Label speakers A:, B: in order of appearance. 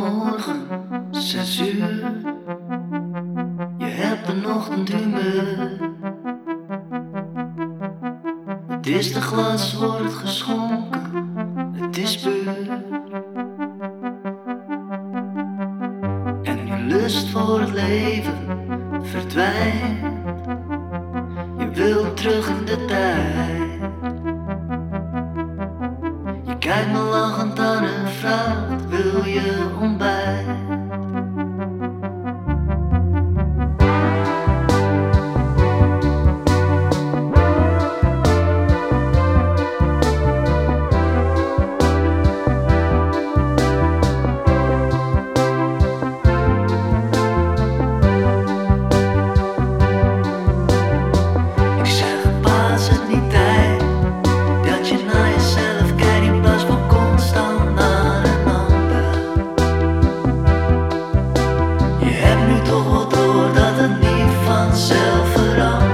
A: morgen, 6 uur. Je hebt een ochtendhumeur. Het eerste glas wordt geschonken, het is puur. En je lust voor het leven verdwijnt. Je wilt terug in de tijd. Je kijkt me lachend aan en vraagt, wil je ontbijt? Toch wel door dat het niet vanzelf verandert.